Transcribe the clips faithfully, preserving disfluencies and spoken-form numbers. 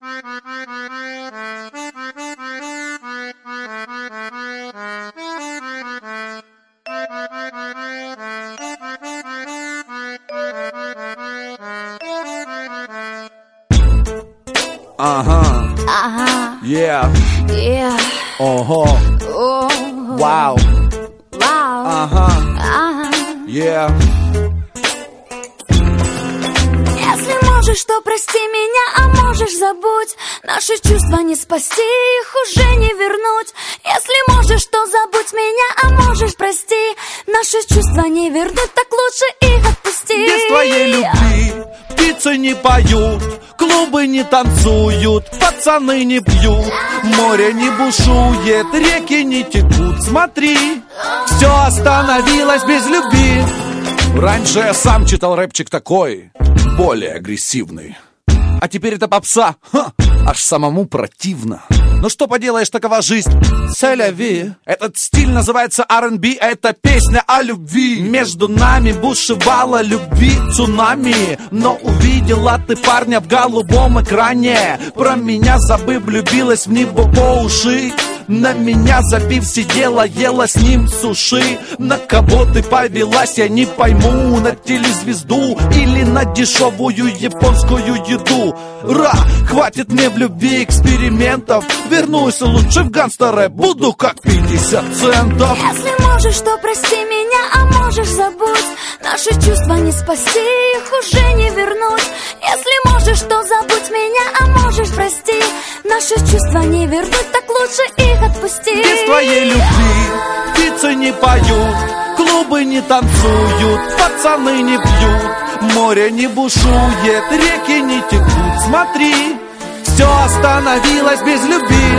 Ага. Ага. Yeah. Yeah. Ого. О. Вау. Вау. Ага. Ага. Yeah. Если можешь, то прости меня, а можешь забудь. Наши чувства не спасти, их уже не вернуть. Если можешь, то забудь меня, а можешь прости. Наши чувства не вернуть, так лучше их отпусти. Без твоей любви птицы не поют, клубы не танцуют, пацаны не пьют, море не бушует, реки не текут. Смотри, все остановилось без любви. Раньше я сам читал рэпчик такой, более агрессивный. А теперь это попса, ха, аж самому противно. Ну что поделаешь, такова жизнь. C'est la vie. Этот стиль называется ар энд би, это песня о любви. Между нами бушевала любви цунами, но увидела ты парня в голубом экране. Про меня забыв, влюбилась в него по уши. На меня забив сидела, ела с ним суши. На кого ты повелась, я не пойму. На телезвезду или на дешевую японскую еду. Ра, хватит мне в любви экспериментов. Вернусь лучше в гангстера, буду как пятьдесят центов. Если можешь, то прости меня, а можешь забудь. Наши чувства не спасти, их уже не вернуть. Если можешь, то забудь меня, а можешь прости. Наши чувства не вернуть, так лучше их отпусти. Без твоей любви птицы не поют, клубы не танцуют, пацаны не пьют, море не бушует, реки не текут. Смотри, все остановилось без любви.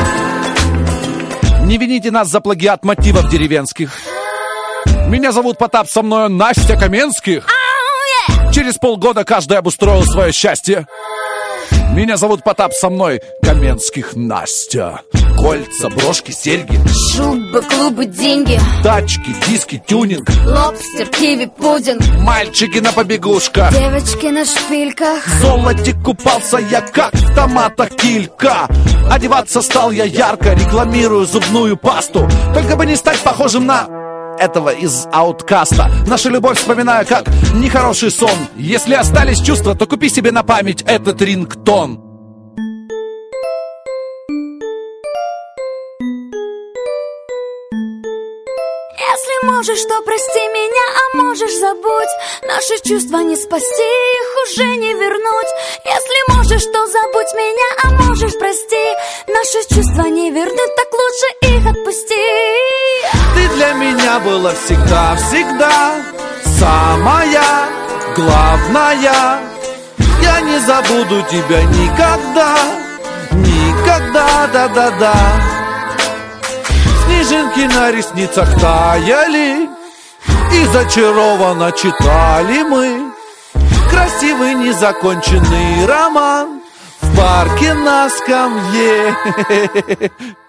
Не вините нас за плагиат мотивов деревенских. Меня зовут Потап, со мною Настя Каменских. Oh, yeah. Через полгода каждый обустроил свое счастье. Меня зовут Потап, со мной Каменских Настя. Кольца, брошки, серьги, шубы, клубы, деньги, тачки, диски, тюнинг, лобстер, киви, пудинг, мальчики на побегушках, девочки на шпильках. В золоте купался я, как в томатах килька. Одеваться стал я ярко, рекламирую зубную пасту. Только бы не стать похожим на этого из Ауткаста. Наша любовь вспоминаю как нехороший сон. Если остались чувства, то купи себе на память этот рингтон. Если можешь, то прости меня, а можешь забудь. Наши чувства не спасти, их уже не вернуть. Если можешь, то забудь меня, а можешь прости. Наши чувства не вернуть, так лучше их отпусти. Ты для меня была всегда, всегда самая главная. Я не забуду тебя никогда, никогда, да-да-да. Снежинки на ресницах таяли, и зачарованно читали мы красивый незаконченный роман в парке на скамье.